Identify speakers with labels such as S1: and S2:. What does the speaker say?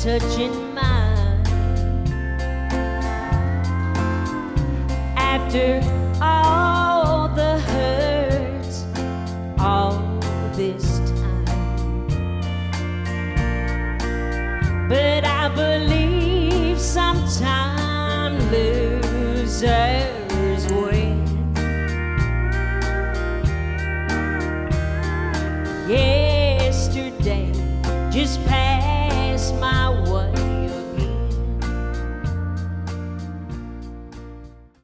S1: touching mine. After all the hurt, all this time, but I believe sometime losers